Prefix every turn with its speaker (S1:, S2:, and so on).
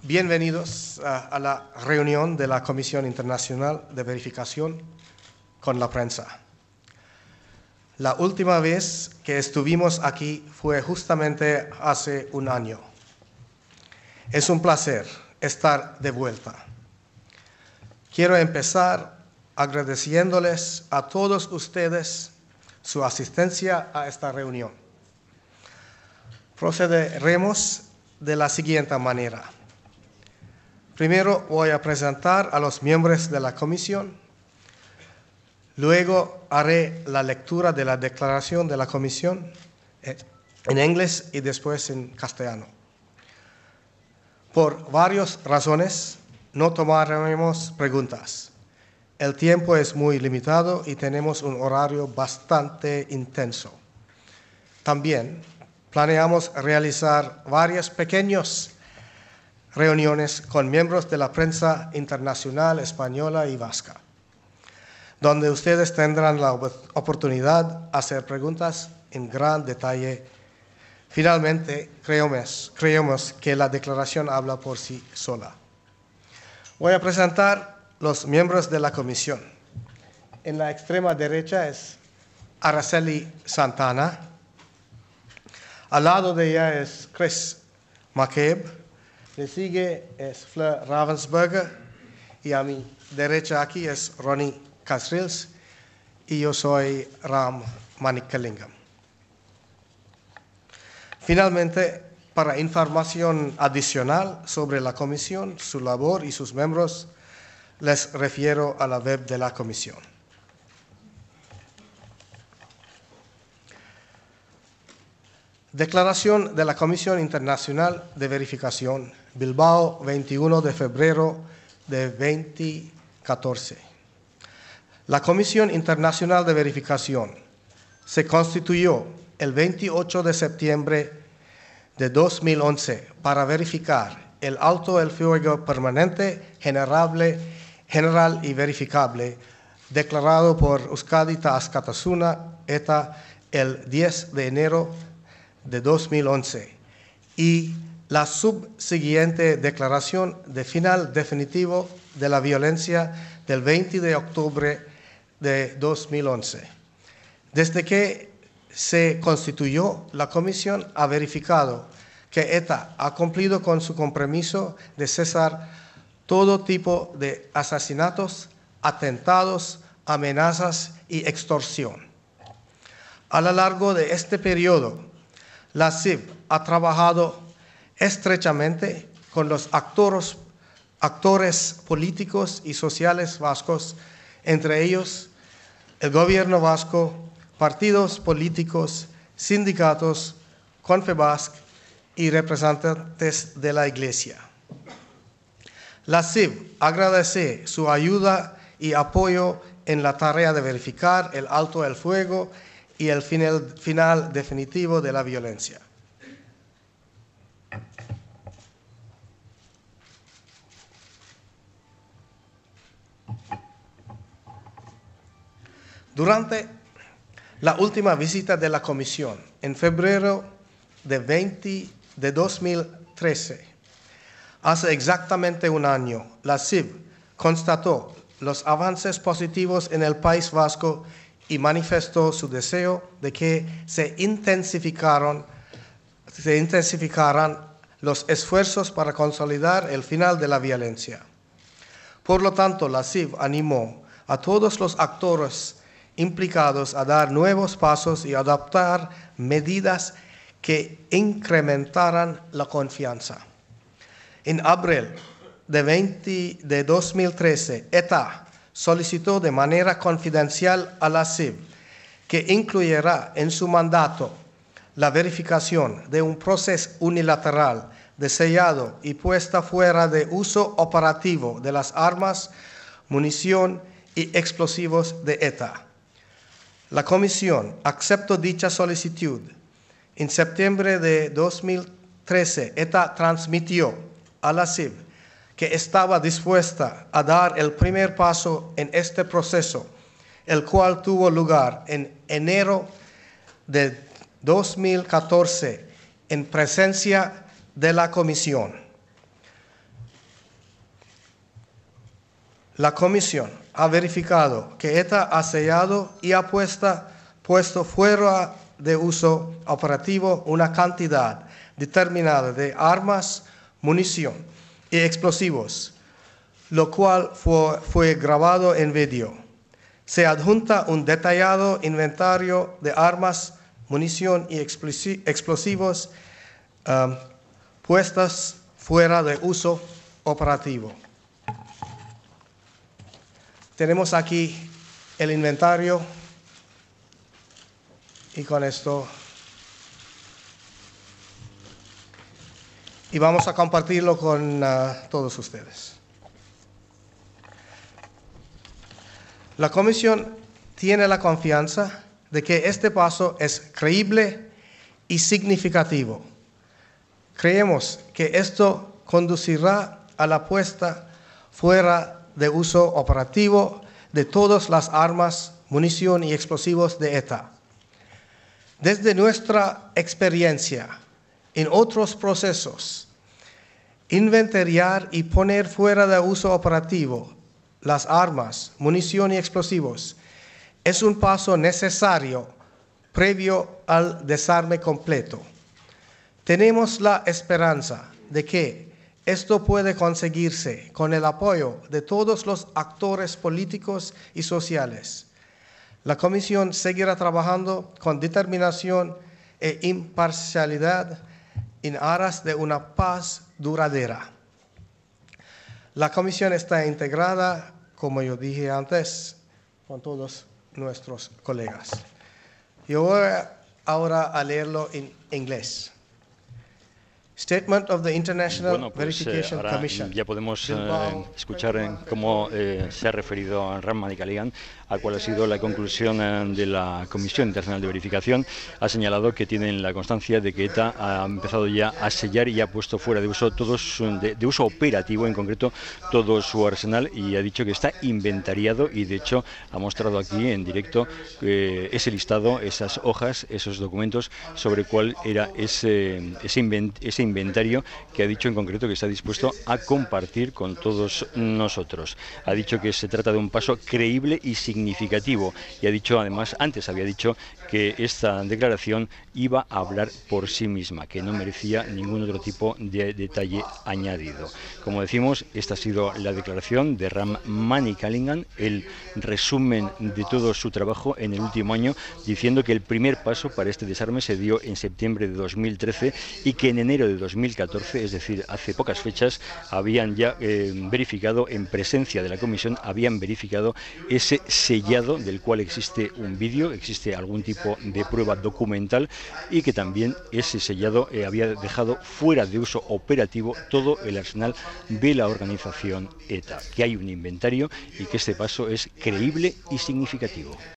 S1: Bienvenidos a la reunión de la Comisión Internacional de Verificación con la Prensa. La última vez que estuvimos aquí fue justamente hace un año. Es un placer estar de vuelta. Quiero empezar agradeciéndoles a todos ustedes su asistencia a esta reunión. Procederemos de la siguiente manera. Primero voy a presentar a los miembros de la comisión. Luego haré la lectura de la declaración de la comisión en inglés y después en castellano. Por varias razones no tomaremos preguntas. El tiempo es muy limitado y tenemos un horario bastante intenso. También planeamos realizar varias pequeñas reuniones con miembros de la prensa internacional española y vasca, donde ustedes tendrán la oportunidad de hacer preguntas en gran detalle. Finalmente, creemos que la declaración habla por sí sola. Voy a presentar los miembros de la comisión. En la extrema derecha es Araceli Santana. Al lado de ella es Chris McCabe. Le sigue es Fleur Ravensburger y a mi derecha aquí es Ronnie Casrills y yo soy Ram Manikalingam. Finalmente, para información adicional sobre la comisión, su labor y sus miembros, les refiero a la web de la comisión. Declaración de la Comisión Internacional de Verificación, Bilbao, 21 de febrero de 2014. La Comisión Internacional de Verificación se constituyó el 28 de septiembre de 2011 para verificar el alto el fuego permanente, general y verificable declarado por Euskadi ta Askatasuna ETA el 10 de enero de 2011 y la subsiguiente declaración de final definitivo de la violencia del 20 de octubre de 2011. Desde que se constituyó, la Comisión ha verificado que ETA ha cumplido con su compromiso de cesar todo tipo de asesinatos, atentados, amenazas y extorsión. A lo largo de este periodo, la CIV ha trabajado estrechamente con los actores políticos y sociales vascos, entre ellos el gobierno vasco, partidos políticos, sindicatos, Confebask y representantes de la Iglesia. La CIV agradece su ayuda y apoyo en la tarea de verificar el alto el fuego y el final definitivo de la violencia. Durante la última visita de la Comisión, en febrero de 2013, hace exactamente un año, la CIV constató los avances positivos en el País Vasco y manifestó su deseo de que se intensificaran los esfuerzos para consolidar el final de la violencia. Por lo tanto, la CIV animó a todos los actores implicados a dar nuevos pasos y adoptar medidas que incrementaran la confianza. En abril de 2013, ETA solicitó de manera confidencial a la CIV que incluyera en su mandato la verificación de un proceso unilateral de sellado y puesta fuera de uso operativo de las armas, munición y explosivos de ETA. La Comisión aceptó dicha solicitud. En septiembre de 2013, ETA transmitió a la CIV que estaba dispuesta a dar el primer paso en este proceso, el cual tuvo lugar en enero de 2014 en presencia de la Comisión. La Comisión ha verificado que ETA ha sellado y ha puesto fuera de uso operativo una cantidad determinada de armas, munición y explosivos, lo cual fue grabado en vídeo. Se adjunta un detallado inventario de armas, munición y explosivos puestas fuera de uso operativo. Tenemos aquí el inventario y con esto y vamos a compartirlo con todos ustedes. La Comisión tiene la confianza de que este paso es creíble y significativo. Creemos que esto conducirá a la puesta fuera de uso operativo de todas las armas, munición y explosivos de ETA. Desde nuestra experiencia en otros procesos, inventariar y poner fuera de uso operativo las armas, munición y explosivos es un paso necesario previo al desarme completo. Tenemos la esperanza de que esto puede conseguirse con el apoyo de todos los actores políticos y sociales. La Comisión seguirá trabajando con determinación e imparcialidad en aras de una paz duradera. La Comisión está integrada, como yo dije antes, con todos nuestros colegas. Yo voy ahora a leerlo en inglés. Statement of the International Verification
S2: ahora
S1: Commission.
S2: ya podemos escuchar cómo se ha referido a Ram Manikalingan a cuál ha sido la conclusión de la Comisión Internacional de Verificación. Ha señalado que tienen la constancia de que ETA ha empezado ya a sellar y ha puesto fuera de uso de uso operativo, en concreto, todo su arsenal, y ha dicho que está inventariado, y de hecho ha mostrado aquí en directo ese listado, esas hojas, esos documentos sobre cuál era ese inventario, que ha dicho en concreto que está dispuesto a compartir con todos nosotros. Ha dicho que se trata de un paso creíble y significativo, y ha dicho, además, antes había dicho que esta declaración iba a hablar por sí misma, que no merecía ningún otro tipo de detalle añadido. Como decimos, esta ha sido la declaración de Ram Manikalingan, el resumen de todo su trabajo en el último año, diciendo que el primer paso para este desarme se dio en septiembre de 2013 y que en enero de 2014, es decir, hace pocas fechas, habían ya verificado, en presencia de la Comisión, habían verificado ese sellado del cual existe un vídeo, existe algún tipo de prueba documental, y que también ese sellado había dejado fuera de uso operativo todo el arsenal de la organización ETA, que hay un inventario y que este paso es creíble y significativo.